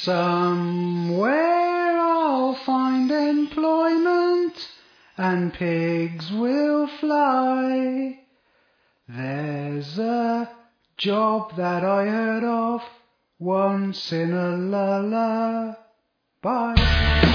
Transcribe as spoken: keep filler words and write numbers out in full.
Somewhere I'll find employment and pigs will fly. There's a job that I heard of once in a lullaby.